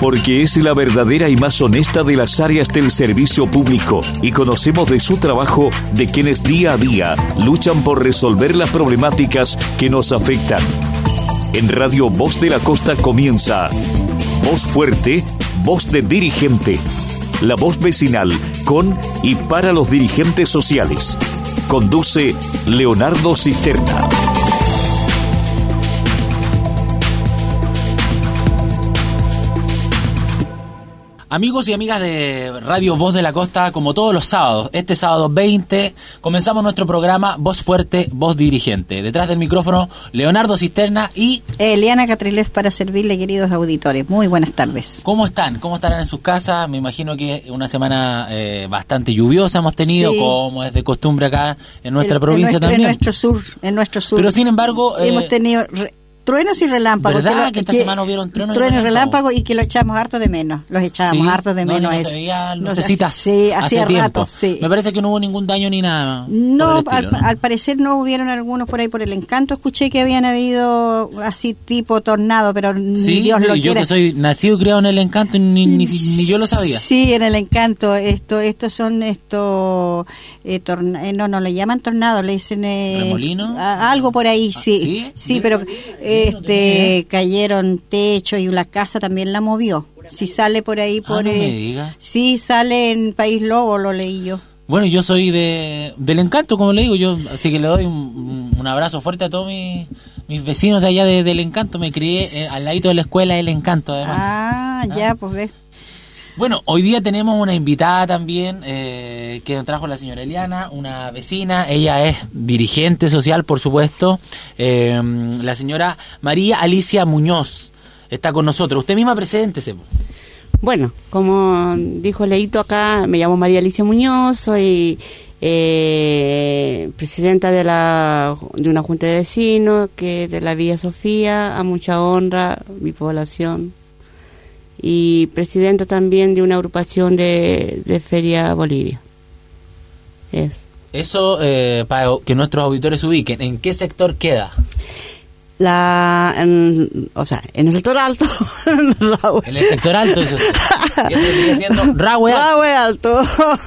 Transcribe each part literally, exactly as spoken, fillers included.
porque es la verdadera y más honesta de las áreas del servicio público y conocemos de su trabajo de quienes día a día luchan por resolver las problemáticas que nos afectan. En Radio Voz de la Costa comienza Voz Fuerte, Voz de Dirigente, la voz vecinal con y para los dirigentes sociales. Conduce Leonardo Cisterna. Amigos y amigas de Radio Voz de la Costa, como todos los sábados, este sábado veinte, comenzamos nuestro programa Voz Fuerte, Voz Dirigente. Detrás del micrófono, Leonardo Cisterna y... Eliana Catriles para servirle, queridos auditores. Muy buenas tardes. ¿Cómo están? ¿Cómo estarán en sus casas? Me imagino que una semana eh, bastante lluviosa hemos tenido, sí, como es de costumbre acá en nuestra El, provincia en nuestro, también. En nuestro sur, en nuestro sur. Pero sin embargo... Eh, hemos tenido... Re- Truenos y relámpagos. ¿Verdad que, lo, que esta que, semana hubieron truenos, truenos y relámpagos? relámpagos y que lo echamos harto de menos. Los echábamos ¿Sí? harto de menos. No, no no se veía lucecitas sí, hace hacía tiempo. Rato, sí. Me parece que no hubo ningún daño ni nada. No, estilo, al, ¿no? al parecer no hubieron algunos por ahí por el Encanto. Escuché que habían habido así tipo tornado, pero sí, ni Dios lo yo quiera. Que soy nacido y criado en el Encanto, ni, ni, ni yo lo sabía. Sí, en el Encanto. Esto, estos son estos eh, torna- eh, no, no le llaman tornado, le dicen eh, remolino, a, algo por ahí, ah, sí, sí, sí, pero este cayeron techo y la casa también la movió. Si sale por ahí, por ah, no eh, me diga. Sí, sale en País Lobo, lo leí yo. Bueno, yo soy de del Encanto, como le digo, yo así que le doy un, un abrazo fuerte a todos mis, mis vecinos de allá de, del Encanto. Me crié eh, al ladito de la escuela del Encanto, además. Ah, ¿Ah? ya, pues ves. Bueno, hoy día tenemos una invitada también eh, que nos trajo la señora Eliana, una vecina. Ella es dirigente social, por supuesto. Eh, la señora María Alicia Muñoz está con nosotros. Usted misma, preséntese. Bueno, como dijo Leito acá, me llamo María Alicia Muñoz, soy eh, presidenta de la de una junta de vecinos que de la Villa Sofía, a mucha honra, mi población. Y presidenta también de una agrupación de, de Feria Bolivia. Eso. Eso, eh, para que nuestros auditores se ubiquen, ¿en qué sector queda? La, en, o sea, en el sector alto. En el sector alto, eso, eso sigue siendo Rahue Alto. Rahue Alto.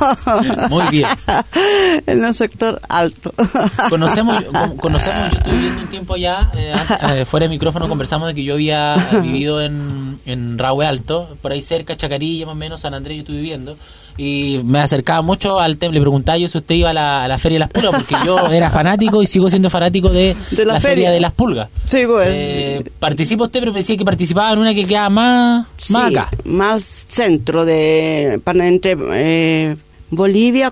Muy bien. En el sector alto. Conocemos, conocemos, yo estuve viviendo un tiempo allá, eh, eh, fuera de micrófono conversamos de que yo había vivido en, en Rahue Alto, por ahí cerca, Chacarilla, más o menos, San Andrés, yo estuve viviendo. Y me acercaba mucho al tema, le preguntaba yo si usted iba a la, a la Feria de las Pulgas, porque yo era fanático y sigo siendo fanático de, de la, la feria. feria de las Pulgas. Sí, pues. Eh, ¿Participa usted, pero me decía que participaba en una que queda más, sí, más acá? Más centro, de para entre eh, Bolivia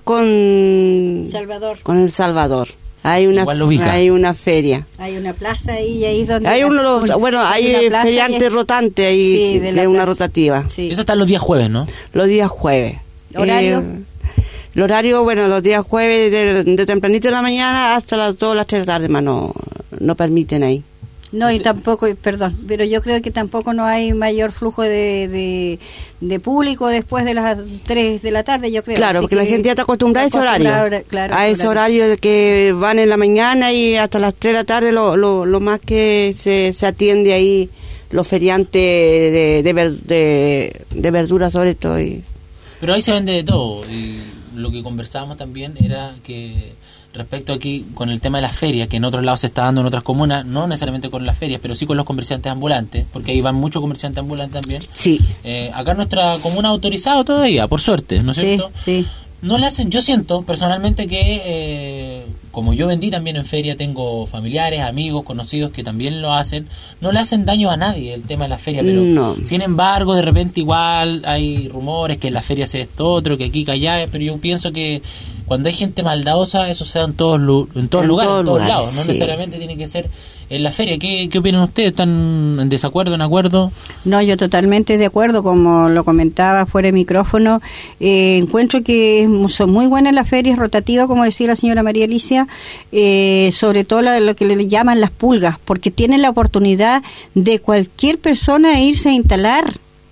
con Salvador. Con El Salvador. Hay una hay una feria. Hay una plaza ahí, ahí donde hay uno los, bueno, hay, hay feriante rotante ahí, sí, de, de una plaza. Rotativa. Sí. Eso está los días jueves, ¿no? Los días jueves. ¿Horario? Eh, el horario, bueno, los días jueves de, de tempranito de la mañana hasta las dos, las tres de la tarde, más no, no permiten ahí. No, y tampoco, perdón, pero yo creo que tampoco no hay mayor flujo de, de, de público después de las tres de la tarde, yo creo. Claro, porque la gente ya está acostumbrada a ese horario. Claro, a ese horario. horario de que van en la mañana y hasta las tres de la tarde, lo, lo, lo más que se, se atiende ahí, los feriantes de, de, ver, de, de verduras sobre todo. Y... Pero ahí se vende de todo. Y lo que conversábamos también era que respecto aquí con el tema de las ferias, que en otros lados se está dando en otras comunas, no necesariamente con las ferias, pero sí con los comerciantes ambulantes, porque ahí van muchos comerciantes ambulantes también. Sí. Eh, acá en nuestra comuna autorizado todavía, por suerte, ¿no es sí, cierto? Sí. No le hacen, yo siento personalmente que eh, como yo vendí también en feria, tengo familiares, amigos, conocidos que también lo hacen, no le hacen daño a nadie el tema de la feria, pero no. Sin embargo de repente igual hay rumores que en la feria se esto otro, que aquí, que allá, pero yo pienso que cuando hay gente maldadosa eso se da en todos, en todos en lugares, todos en todos lugares, lados, no sí. necesariamente tiene que ser en la feria. ¿Qué, qué opinan ustedes? ¿Están en desacuerdo, en acuerdo? No, yo totalmente de acuerdo, como lo comentaba fuera de micrófono. Eh, encuentro que son muy buenas las ferias rotativas, como decía la señora María Alicia, eh, sobre todo la, lo que le llaman las pulgas, porque tienen la oportunidad de cualquier persona irse a instalar.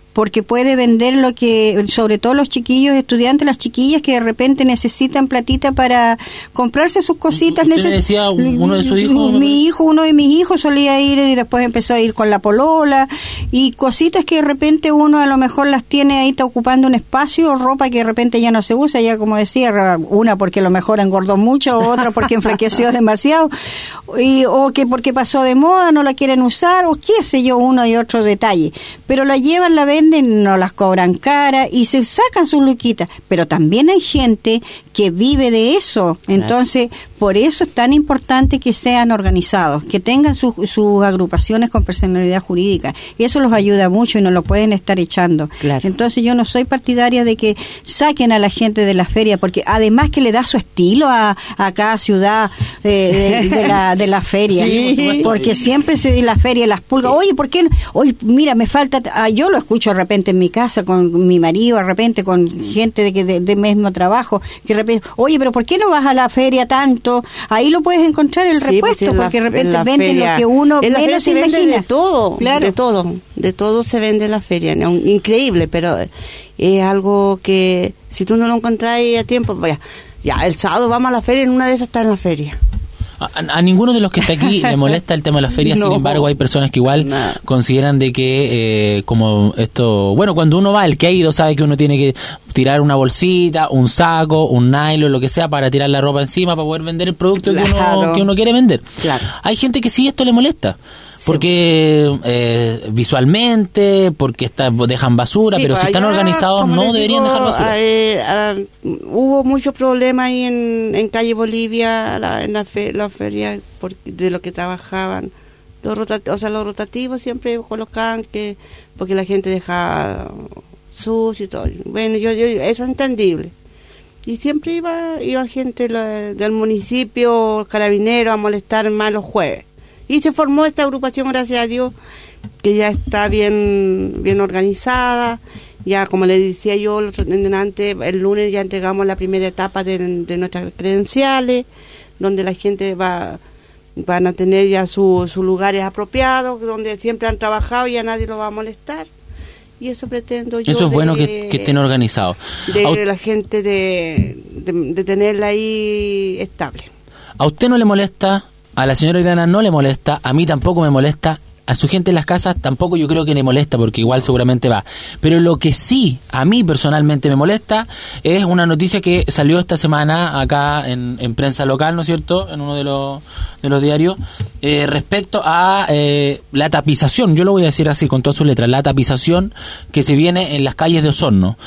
porque puede vender lo que, sobre todo los chiquillos estudiantes, las chiquillas que de repente necesitan platita para comprarse sus cositas. ¿Usted me decía uno de sus hijos? Mi hijo, uno de mis hijos solía ir y después empezó a ir con la polola y cositas que de repente uno a lo mejor las tiene ahí, está ocupando un espacio, o ropa que de repente ya no se usa, ya como decía, una porque a lo mejor engordó mucho, otra porque enflaqueció demasiado, y, o que porque pasó de moda, no la quieren usar, o qué sé yo, uno y otro detalle. Pero la llevan, la venden, no las cobran cara y se sacan sus luquitas. Pero también hay gente que vive de eso. Entonces, claro, por eso es tan importante que sean organizados, que tengan sus, sus agrupaciones con personalidad jurídica. Y eso los ayuda mucho y no lo pueden estar echando. Claro. Entonces, yo no soy partidaria de que saquen a la gente de la feria, porque además que le da su estilo a, a cada ciudad eh, de, de, la, de la feria. Sí, porque siempre se dice la feria, las pulgas. Oye, ¿por qué no? Oye, mira, me falta... Ah, yo lo escucho de repente en mi casa con mi marido, de repente con gente de, de, de mismo trabajo, que de repente, oye, pero ¿por qué no vas a la feria tanto? Ahí lo puedes encontrar el sí, repuesto, pues porque la, de repente venden feria, lo que uno menos se imagina. De todo, claro, de todo, de todo se vende en la feria, ¿no? Increíble, pero es algo que si tú no lo encontrás a tiempo, vaya, ya el sábado vamos a la feria, en una de esas está en la feria. A, a ninguno de los que está aquí le molesta el tema de la feria, no, sin embargo hay personas que igual nada. consideran de que eh, como esto, bueno, cuando uno va, el que ha ido sabe que uno tiene que tirar una bolsita, un saco, un nylon, lo que sea, para tirar la ropa encima para poder vender el producto claro. que, uno, que uno quiere vender. Claro. Hay gente que sí esto le molesta, porque sí. eh, visualmente, porque está, dejan basura, sí, pero si están organizados no deberían digo, dejar basura. Eh, uh, hubo muchos problemas ahí en, en calle Bolivia, la, en la, fe, la feria, por, de lo que trabajaban. Los rotativos, o sea, los rotativos siempre colocaban que, porque la gente dejaba sucio y todo. Bueno, yo, yo eso es entendible. Y siempre iba, iba gente la, del municipio, carabineros, a molestar más los jueves. Y se formó esta agrupación, gracias a Dios, que ya está bien bien organizada. Ya, como le decía yo antes, el lunes ya entregamos la primera etapa de, de nuestras credenciales, donde la gente va van a tener ya sus su lugares apropiados, donde siempre han trabajado y ya nadie los va a molestar. Y eso pretendo yo. Eso es de, bueno que, que estén organizados. De Aut- la gente de, de, de tenerla ahí estable. ¿A usted no le molesta? A la señora Irana no le molesta, a mí tampoco me molesta, a su gente en las casas tampoco yo creo que le molesta, porque igual seguramente va. Pero lo que sí a mí personalmente me molesta es una noticia que salió esta semana acá en, en prensa local, ¿no es cierto?, en uno de los, de los diarios, eh, respecto a eh, la tapización, yo lo voy a decir así con todas sus letras, la tapización que se viene en las calles de Osorno.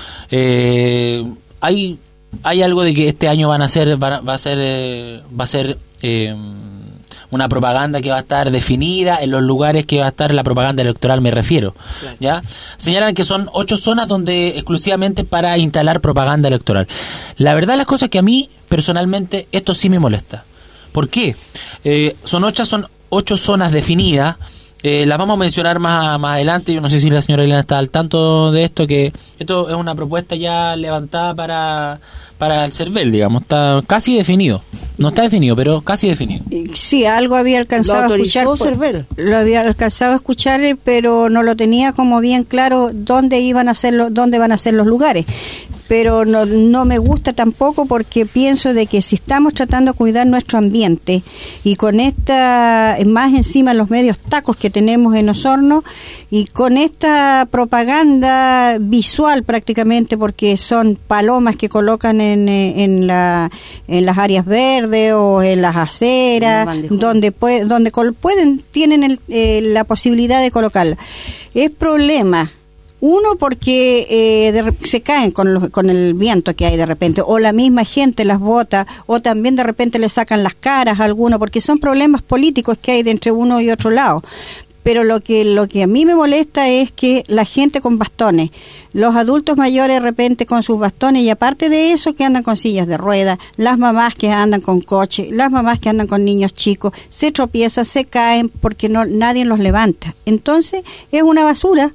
Eh, hay, hay algo de que este año van a ser, va, va a ser, eh, va a ser... Eh, una propaganda que va a estar definida en los lugares que va a estar la propaganda electoral, me refiero. Claro. ¿Ya? Señalan que son ocho zonas donde exclusivamente para instalar propaganda electoral. La verdad, las cosas que a mí, personalmente, esto sí me molesta. ¿Por qué? Eh, son ocho, son ocho zonas definidas. Eh, las vamos a mencionar más, más adelante. Yo no sé si la señora Elena está al tanto de esto, que esto es una propuesta ya levantada para... para el CERVEL, digamos, está casi definido. No está definido, pero casi definido. Sí, algo había alcanzado ¿Lo a escuchar. CERVEL? Lo había alcanzado a escuchar, pero no lo tenía como bien claro dónde iban a ser los, dónde van a ser los lugares. Pero no, no me gusta tampoco, porque pienso de que si estamos tratando de cuidar nuestro ambiente y con esta, más encima los medios tacos que tenemos en Osorno, y con esta propaganda visual prácticamente, porque son palomas que colocan en, en, la, en las áreas verdes o en las aceras, donde, puede, donde pueden tienen el, eh, la posibilidad de colocarla. Es problema. Uno, porque eh, de, se caen con, los, con el viento que hay de repente, o la misma gente las bota, o también de repente le sacan las caras a alguno, porque son problemas políticos que hay de entre uno y otro lado. Pero lo que lo que a mí me molesta es que la gente con bastones, los adultos mayores de repente con sus bastones, y aparte de eso que andan con sillas de ruedas, las mamás que andan con coche, las mamás que andan con niños chicos, se tropiezan, se caen porque no nadie los levanta. Entonces es una basura.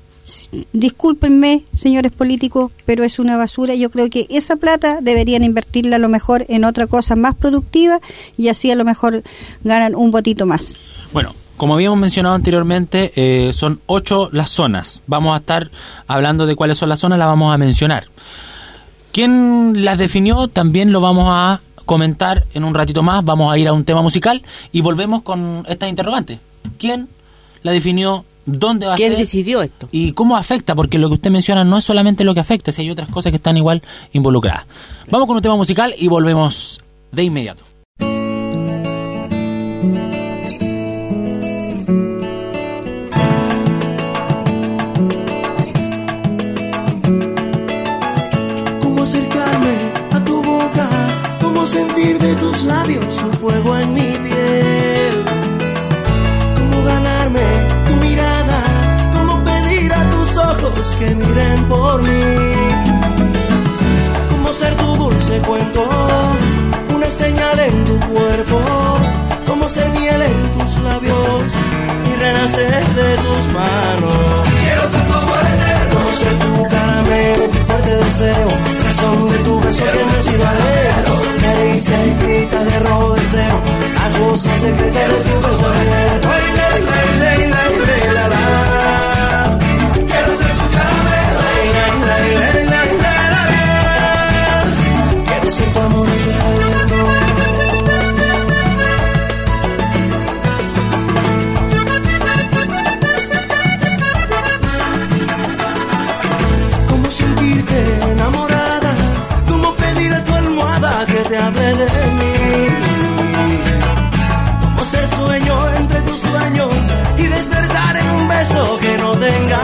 Discúlpenme, señores políticos, pero es una basura. Yo creo que esa plata deberían invertirla a lo mejor en otra cosa más productiva, y así a lo mejor ganan un votito más. Bueno, como habíamos mencionado anteriormente, eh, son ocho las zonas. Vamos a estar hablando de cuáles son las zonas, las vamos a mencionar. ¿Quién las definió? También lo vamos a comentar en un ratito más. Vamos a ir a un tema musical y volvemos con estas interrogantes. ¿Quién la definió? ¿Dónde va a ser? ¿Quién decidió esto? ¿Y cómo afecta? Porque lo que usted menciona no es solamente lo que afecta, si hay otras cosas que están igual involucradas. Vamos con un tema musical y volvemos de inmediato. Sentir de tus labios un fuego en mi piel, cómo ganarme tu mirada, cómo pedir a tus ojos que miren por mí, cómo ser tu dulce cuento, una señal en tu cuerpo, cómo ser miel en tus labios y renacer de tus manos. Quiero ser tu amor eterno, cómo ser tu caramelo, tu fuerte deseo, razón de tu beso que me ha sido adentro. Caricia escrita de rojo deseo, la cosa secreta de tu pensamiento. Ay, la, la, la, la, la, la, la. Quiero ser tu caramelo. Ay, la, la, la, la, la, la, la. Quiero ser tu amor eterno. Cómo sentirte enamorada, cómo pedir a tu almohada que te hable de mí, cómo ser sueño entre tus sueños y despertar en un beso que no tenga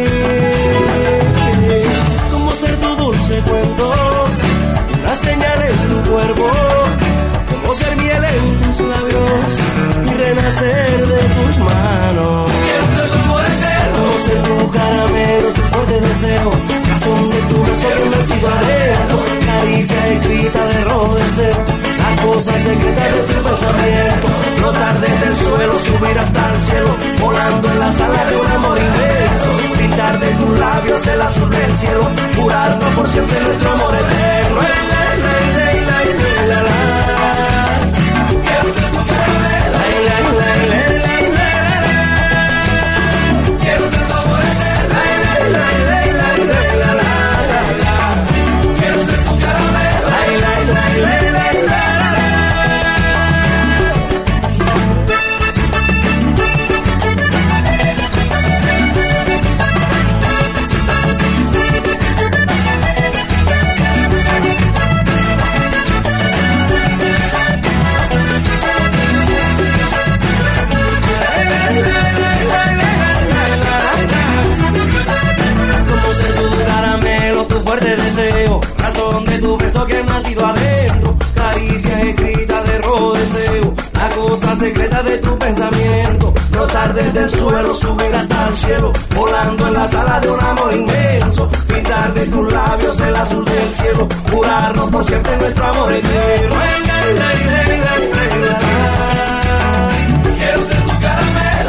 fin, cómo ser tu dulce cuento, una señal en tu cuerpo, cómo ser miel en tus labios y renacer de tus manos. Quiero ser tu amor eterno, cómo ser tu caramelo, tu fuerte deseo, razón de tu beso que me ha sido adentro, caricia escrita de rojo deseo, la cosa secreta de tu pensamiento, flotar desde el suelo, subir hasta el cielo, volando en las alas de un amor inmenso, pintar de tus labios el azul del cielo, jurarnos por siempre nuestro amor eterno. La, la, la, la, la, la, la. Quiero ser tu caramelo. La, la, la, la, la, la, la. Quiero ser tu amor eterno. La, la, la, la, la, la, la, la. Quiero ser tu caramelo. La, la, la, la, la, la, la. Deseo, razón de tu beso que ha nacido adentro, caricia escrita de rojo deseo, la cosa secreta de tu pensamiento, flotar desde el suelo, subir hasta el cielo, volando en las alas de un amor inmenso, pintar de tus labios el azul del cielo, jurarnos por siempre nuestro amor eterno. Quiero ser tu caramelo.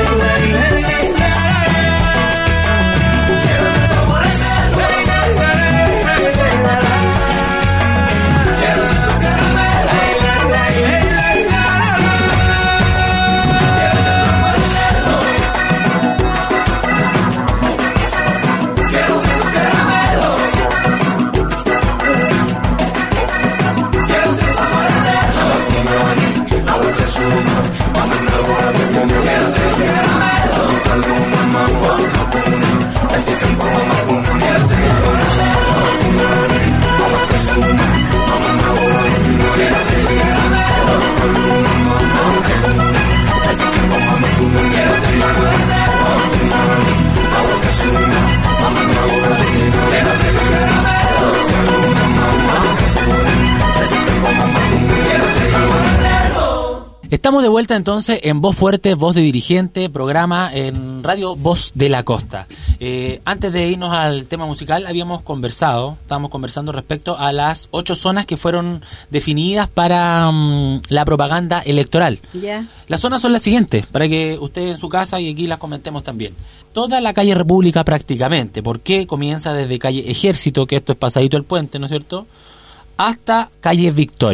Estamos de vuelta entonces en Voz Fuerte, Voz de Dirigente, programa en Radio Voz de la Costa. Eh, antes de irnos al tema musical, habíamos conversado, estábamos conversando respecto a las ocho zonas que fueron definidas para um, la propaganda electoral. Yeah. Las zonas son las siguientes, para que ustedes en su casa y aquí las comentemos también. Toda la calle República prácticamente, porque comienza desde calle Ejército, que esto es pasadito el puente, ¿no es cierto?, hasta calle Victoria.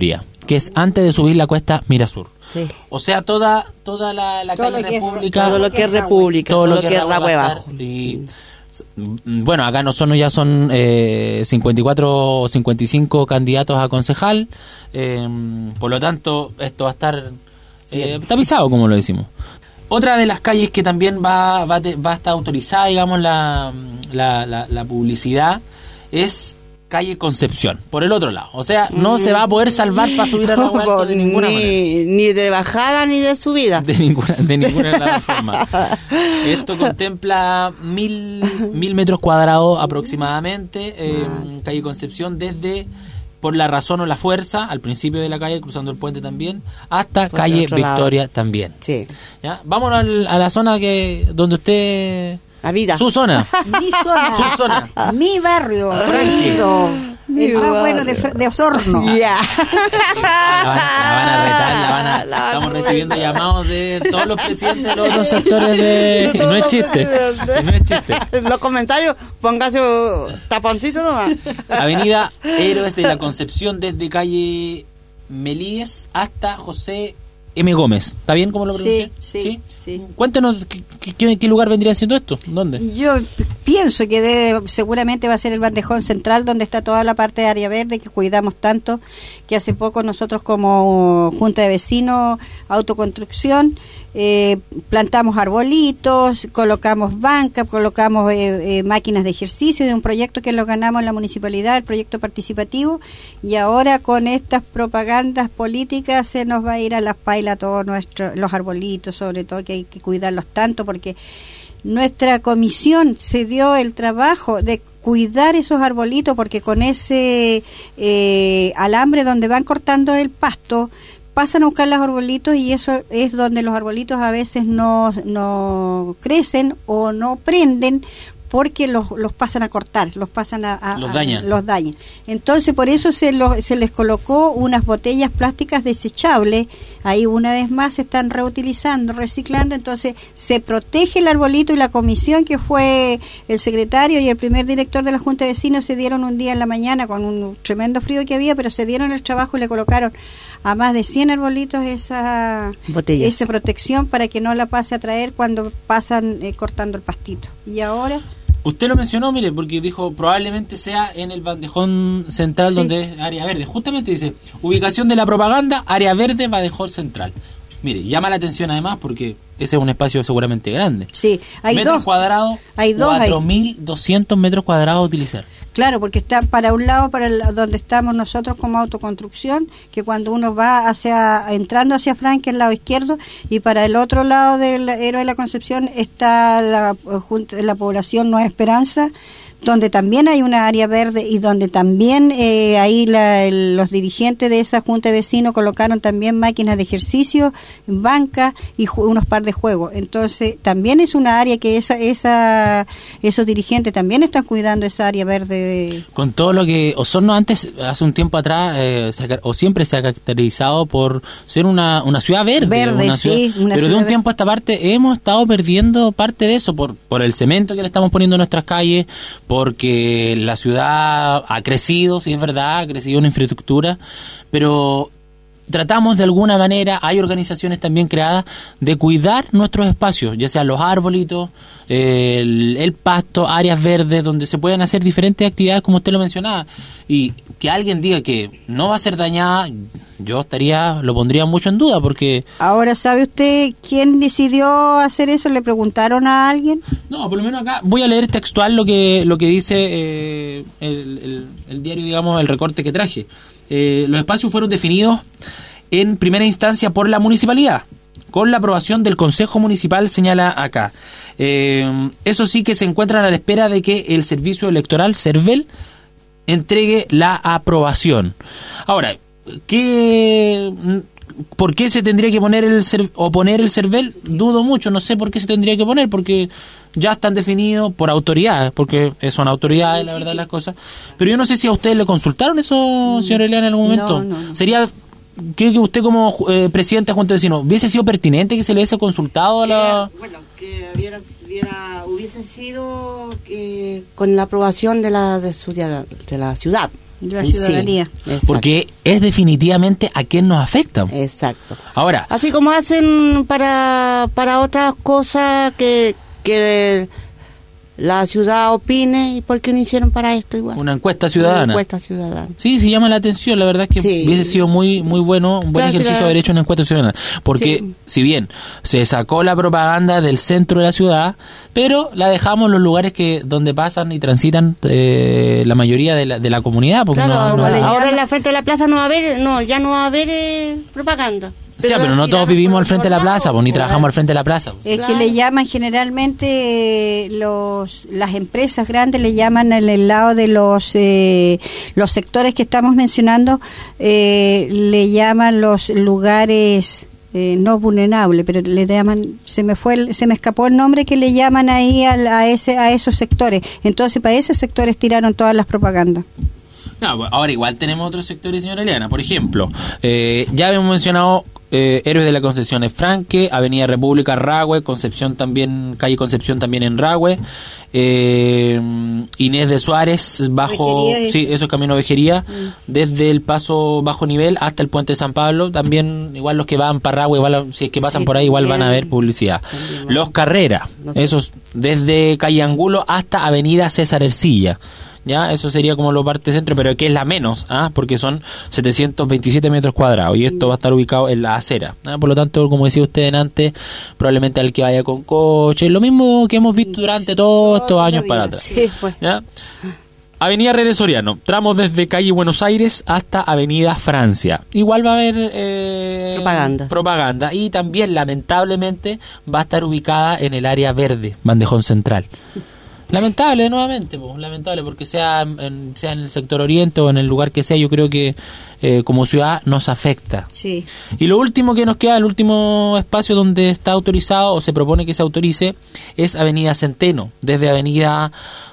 que es antes de subir la cuesta Mirasur. Sí. O sea, toda toda la, la Todo calle lo que es- República, Todo lo que es República, todo lo que es Rahue Rahue va a abajo. estar. Y bueno, acá no son, ya son eh, cincuenta y cuatro o cincuenta y cinco candidatos a concejal, eh, por lo tanto esto va a estar eh, tapizado, como lo decimos. Otra de las calles que también va va, te- va a estar autorizada, digamos, la, la, la, la publicidad es calle Concepción, por el otro lado. O sea, no se va a poder salvar para subir a Rahue Alto de ninguna manera. ni, ni de bajada ni de subida. De ninguna, de ninguna de las formas. Esto contempla mil, mil metros cuadrados aproximadamente, eh, calle Concepción, desde por la razón o la fuerza, al principio de la calle, cruzando el puente también, hasta Por el calle otro lado. Victoria también. Sí. ¿Ya? Vámonos al- a la zona que donde usted... La vida. Su zona. Mi zona, Su zona. mi barrio, Frankie. querido, Mi el más barrio. bueno de, Fr- de Osorno. Ya. La van, la van a retar, la van a, La van a estamos retar. recibiendo llamados de todos los presidentes de los otros sectores de... y no es chiste, y no es chiste. En los comentarios, póngase un taponcito nomás. Avenida Héroes de la Concepción, desde calle Melíes hasta José M. Gómez. ¿Está bien como lo pronuncié? Sí, sí, sí. Cuéntenos, ¿qué, qué, qué lugar vendría siendo esto? ¿Dónde? Yo p- pienso que debe- seguramente va a ser el bandejón central donde está toda la parte de área verde que cuidamos tanto, que hace poco nosotros como Junta de Vecinos, Autoconstrucción, eh, plantamos arbolitos, colocamos bancas, colocamos eh, eh, máquinas de ejercicio de un proyecto que lo ganamos en la municipalidad, el proyecto participativo, y ahora con estas propagandas políticas se nos va a ir a las pailas todos nuestros los arbolitos, sobre todo que hay que cuidarlos tanto porque nuestra comisión se dio el trabajo de cuidar esos arbolitos porque con ese eh, alambre donde van cortando el pasto pasan a buscar los arbolitos y eso es donde los arbolitos a veces no, no crecen o no prenden porque los, los pasan a cortar, los pasan a, a- Los a- dañan. los dañan. Entonces por eso se, lo- se les colocó unas botellas plásticas desechables, ahí una vez más se están reutilizando, reciclando, entonces se protege el arbolito y la comisión que fue el secretario y el primer director de la Junta de Vecinos se dieron un día en la mañana con un tremendo frío que había, pero se dieron el trabajo y le colocaron a más de cien arbolitos esa, Botellas. esa protección para que no la pase a traer cuando pasan eh, cortando el pastito. Y ahora... Usted lo mencionó, mire, porque dijo probablemente sea en el bandejón central Sí. donde es área verde. Justamente dice, ubicación de la propaganda, área verde, bandejón central. Mire, llama la atención además porque ese es un espacio seguramente grande. Sí, hay metros dos. cuadrados, Hay dos ahí. cuatro mil doscientos metros cuadrados a utilizar. Claro, porque está para un lado, para el- donde estamos nosotros como autoconstrucción, que cuando uno va hacia entrando hacia Franque, el lado izquierdo, y para el otro lado del Héroe de la Concepción está la, eh, junta- la población Nueva Esperanza, donde también hay una área verde y donde también eh, ahí la- el- los dirigentes de esa junta de vecinos colocaron también máquinas de ejercicio, bancas y ju- unos par de juegos. Entonces también es una área que esa, esa esos dirigentes también están cuidando esa área verde. de- Con todo lo que Osorno antes, hace un tiempo atrás, eh, se ha car- o siempre se ha caracterizado por ser una, una ciudad verde. Verde, una sí, ciudad- una pero de ciudad un ver- tiempo a esta parte hemos estado perdiendo parte de eso por, por el cemento que le estamos poniendo en nuestras calles, porque la ciudad ha crecido, sí es verdad, ha crecido en infraestructura, pero tratamos de alguna manera, hay organizaciones también creadas de cuidar nuestros espacios, ya sean los arbolitos, eh, el, el pasto, áreas verdes, donde se pueden hacer diferentes actividades como usted lo mencionaba, y que alguien diga que no va a ser dañada, yo estaría, lo pondría mucho en duda, porque Ahora, ¿sabe usted quién decidió hacer eso? ¿Le preguntaron a alguien? no, por lo menos acá voy a leer textual lo que lo que dice eh, el, el- el diario, digamos, el recorte que traje. Eh, los espacios fueron definidos en primera instancia por la municipalidad, con la aprobación del Consejo Municipal, señala acá. Eh, eso sí que se encuentran a la espera de que el Servicio Electoral, CERVEL, entregue la aprobación. Ahora, ¿qué, ¿por qué se tendría que poner el cer- o poner el CERVEL? Dudo mucho, no sé por qué se tendría que poner, porque ya están definidos por autoridades, porque son autoridades, la verdad, las cosas. Pero yo no sé si a ustedes le consultaron eso, señor Eliana, en algún momento. No, no, no. Sería que que usted como eh, presidente de Junta de Vecinos, ¿hubiese sido pertinente que se le hubiese consultado a la... Bueno, que hubiera, hubiera- hubiese sido eh, con la aprobación de la, de, su- de la ciudad, de la ciudadanía. Sí, porque es definitivamente a quien nos afecta. Exacto. Ahora, así como hacen para para otras cosas que que la ciudad opine, ¿y por qué no hicieron para esto igual? Una encuesta ciudadana. Una encuesta ciudadana. Sí, sí llama la atención, la verdad es que sí. Hubiese sido muy muy bueno, un buen claro, ejercicio claro. haber hecho una encuesta ciudadana, porque sí. si bien se sacó la propaganda del centro de la ciudad, pero la dejamos en los lugares que donde pasan y transitan eh, la mayoría de la, de la comunidad. Porque claro, no, no, ahora no, en la frente de la plaza no va a haber, no, ya no va a haber eh, propaganda. Pero, sí, pero no todos vivimos al frente de la plaza, pues, ni trabajamos al frente de la plaza. Pues. Es claro. que le llaman generalmente los las empresas grandes le llaman en el lado de los eh, los sectores que estamos mencionando eh, le llaman los lugares eh, no vulnerables, pero le llaman se me fue el, se me escapó el nombre que le llaman ahí a, a ese a esos sectores. Entonces para esos sectores tiraron todas las propagandas. No, ahora igual tenemos otros sectores, señora Eliana. Por ejemplo, eh, ya habíamos mencionado eh, Héroes de la Concepción en Franque, Avenida República, Rahue, Concepción también, calle Concepción también en Rahue, eh, Inés de Suárez, bajo, Vejería, sí, eso es Camino Vejería, mm. desde el paso bajo nivel hasta el Puente de San Pablo, también igual los que van para Rahue, igual, si es que pasan sí, por ahí, igual van a ver publicidad. También, los Carreras, no sé. Esos desde calle Angulo hasta Avenida César Ercilla. Ya, eso sería como la parte centro, pero que es la menos, ¿ah? Porque son setecientos veintisiete metros cuadrados y esto va a estar ubicado en la acera, ¿ah? Por lo tanto, como decía usted antes, probablemente al que vaya con coche, lo mismo que hemos visto durante todos estos años para atrás. Sí, pues. ¿Ya? Avenida René Soriano, tramos desde calle Buenos Aires hasta Avenida Francia. Igual va a haber eh, propaganda. propaganda y también, lamentablemente, va a estar ubicada en el área verde, bandejón central. Lamentable, nuevamente, pues, lamentable, porque sea en, sea en el sector oriente o en el lugar que sea, yo creo que eh, como ciudad nos afecta. Sí. Y lo último que nos queda, el último espacio donde está autorizado o se propone que se autorice es Avenida Centeno, desde Avenida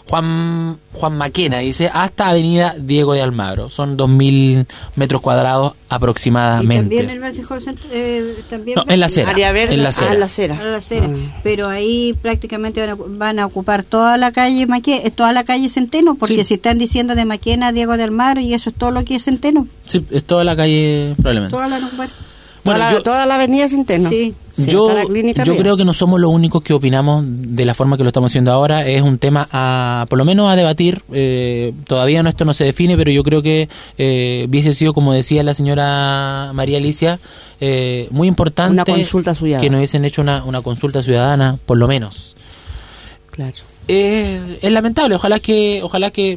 Juan Juan Maquena, dice, hasta Avenida Diego de Almagro. Son dos mil metros cuadrados aproximadamente. ¿Y también el bandejón eh, también no, en la acera. Área verde, en la acera. Ah, la acera. La acera. Mm. Pero ahí prácticamente van a, van a ocupar toda la calle Maquena, toda la calle Centeno, porque sí. si están diciendo de Maquena a Diego de Almagro y eso es todo lo que es Centeno. Sí, es toda la calle probablemente. Toda la ocupar. Bueno, toda, la, yo, toda la avenida Centeno. Sí. Sí, yo yo creo que no somos los únicos que opinamos de la forma que lo estamos haciendo ahora. Es un tema a, por lo menos a debatir. Eh, todavía no, esto no se define, pero yo creo que eh, hubiese sido, como decía la señora María Alicia, eh, muy importante una consulta ciudadana. Que nos hubiesen hecho una, una consulta ciudadana, por lo menos. Claro. Eh, es lamentable, ojalá que ojalá que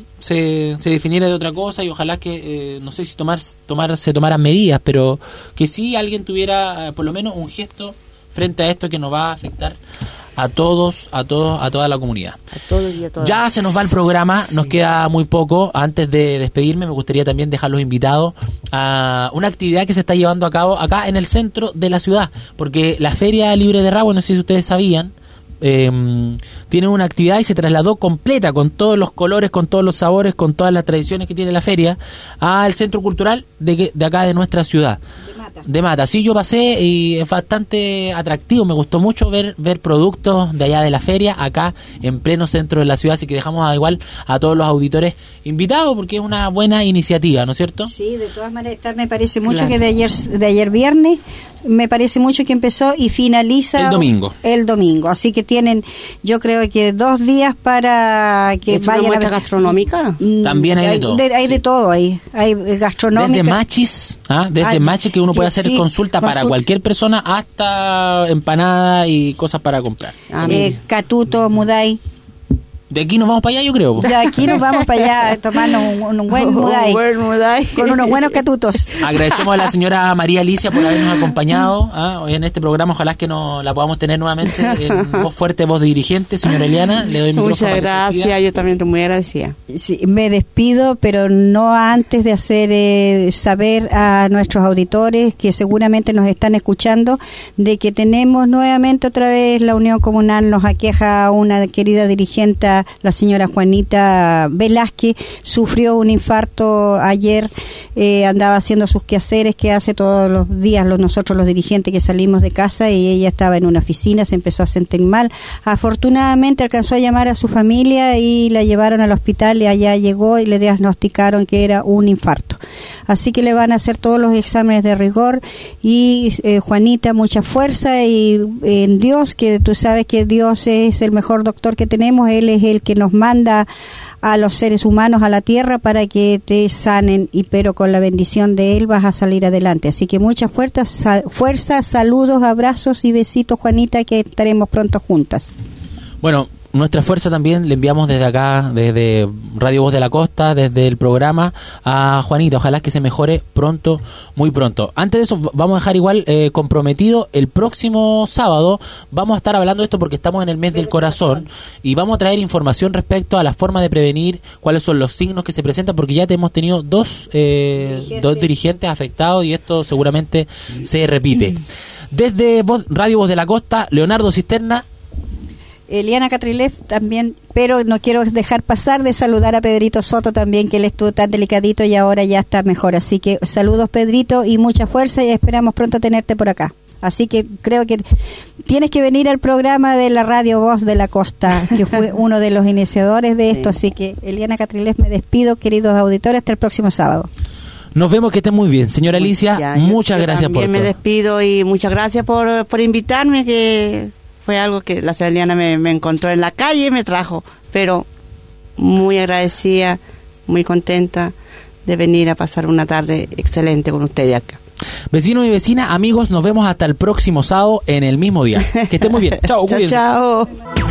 se, se definiera de otra cosa y ojalá que, eh, no sé si tomar, tomar, se tomaran medidas, pero que sí alguien tuviera eh, por lo menos un gesto frente a esto que nos va a afectar a todos, a todos, a toda la comunidad. A todos y a todas. Ya se nos va el programa, sí. Nos queda muy poco. Antes de despedirme, me gustaría también dejarlos invitados a una actividad que se está llevando a cabo acá en el centro de la ciudad, porque la Feria Libre de Rahue, no sé si ustedes sabían, Eh, tiene una actividad y se trasladó completa con todos los colores, con todos los sabores, con todas las tradiciones que tiene la feria al centro cultural de, de acá de nuestra ciudad de Mata. de Mata. Sí, yo pasé y es bastante atractivo, me gustó mucho ver ver productos de allá de la feria acá en pleno centro de la ciudad, así que dejamos a, igual a todos los auditores invitados porque es una buena iniciativa, ¿no es cierto? Sí, de todas maneras me parece mucho claro. que de ayer de ayer viernes me parece mucho que empezó y finaliza el domingo. El domingo, así que tienen, yo creo que dos días para que ¿Es vayan una muestra a ver. gastronómica? También hay, hay de todo. De, hay sí. de todo ahí, hay gastronómica. Desde machis, ¿ah? desde Ay, machis que uno puede hacer sí, consulta consulta para cualquier persona hasta empanadas y cosas para comprar. Ah, eh, catuto, mudai. De aquí nos vamos para allá, yo creo. De aquí nos vamos para allá a tomarnos un, un buen mudai. Un buen mudai. Con unos buenos catutos. Agradecemos a la señora María Alicia por habernos acompañado ¿ah? hoy en este programa. Ojalá que no la podamos tener nuevamente en voz fuerte, voz de dirigente. Señora Eliana, le doy el micrófono. Muchas gracias, yo también estoy muy agradecida. Sí, me despido, pero no antes de hacer eh, saber a nuestros auditores que seguramente nos están escuchando de que tenemos nuevamente otra vez la Unión Comunal, nos aqueja una querida dirigente ella, la señora Juanita Velázquez, sufrió un infarto ayer, eh, andaba haciendo sus quehaceres que hace todos los días los, nosotros los dirigentes que salimos de casa, y ella estaba en una oficina, se empezó a sentir mal. Afortunadamente alcanzó a llamar a su familia y la llevaron al hospital, y allá llegó y le diagnosticaron que era un infarto. Así que le van a hacer todos los exámenes de rigor, y eh, Juanita, mucha fuerza y eh, en Dios, que tú sabes que Dios es el mejor doctor que tenemos. Él es el que nos manda a los seres humanos a la tierra para que te sanen, y pero con la bendición de Él vas a salir adelante. Así que mucha fuerza, sal, fuerza, saludos, abrazos y besitos, Juanita, que estaremos pronto juntas. Bueno, nuestra fuerza también le enviamos desde acá, desde Radio Voz de la Costa, desde el programa, a Juanita. Ojalá que se mejore pronto, muy pronto. Antes de eso, vamos a dejar igual eh, comprometido, el próximo sábado vamos a estar hablando de esto porque estamos en el mes del corazón, y vamos a traer información respecto a la forma de prevenir, cuáles son los signos que se presentan, porque ya te hemos tenido dos, eh, dirigentes. dos dirigentes afectados, y esto seguramente se repite. Desde Voz, Radio Voz de la Costa, Leonardo Cisterna. Eliana Catrilev también, pero no quiero dejar pasar de saludar a Pedrito Soto también, que él estuvo tan delicadito y ahora ya está mejor. Así que saludos, Pedrito, y mucha fuerza, y esperamos pronto tenerte por acá. Así que creo que tienes que venir al programa de la Radio Voz de la Costa, que fue uno de los iniciadores de esto. Sí. Así que, Eliana Catrilev, me despido, queridos auditores, hasta el próximo sábado. Nos vemos, que estén muy bien. Señora Alicia, ya, muchas yo, gracias yo por todo. También me despido, y muchas gracias por, por invitarme, que fue algo que la señora Eliana me, me encontró en la calle y me trajo, pero muy agradecida, muy contenta de venir a pasar una tarde excelente con ustedes acá. Vecinos y vecinas, amigos, nos vemos hasta el próximo sábado en el mismo día. Que estén muy bien. Chao, cuídense. Chao, chao.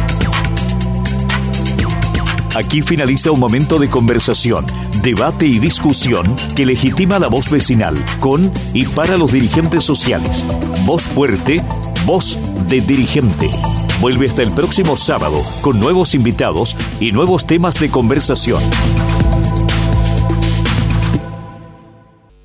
Aquí finaliza un momento de conversación, debate y discusión que legitima la voz vecinal con y para los dirigentes sociales. Voz fuerte, voz de dirigente. Vuelve hasta el próximo sábado con nuevos invitados y nuevos temas de conversación.